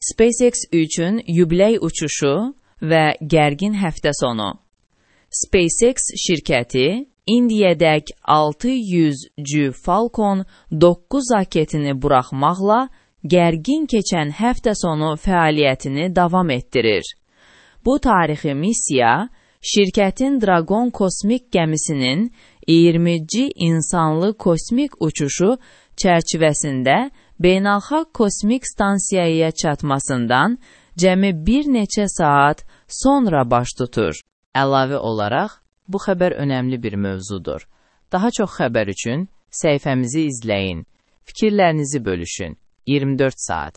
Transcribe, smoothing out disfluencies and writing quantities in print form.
SpaceX üçün yubiley uçuşu və gərgin həftə sonu. SpaceX şirkəti indiyədək 600 Falcon 9 raketini buraxmaqla gərgin keçən həftə sonu fəaliyyətini davam etdirir. Bu tarixi missiya, şirkətin Dragon kosmik gəmisinin 20-ci insanlı kosmik uçuşu çərçivəsində beynəlxalq kosmik stansiyaya çatmasından cəmi bir neçə saat sonra baş tutur. Əlavə olaraq, bu xəbər önəmli bir mövzudur. Daha çox xəbər üçün səhifəmizi izləyin, fikirlərinizi bölüşün. 24 saat.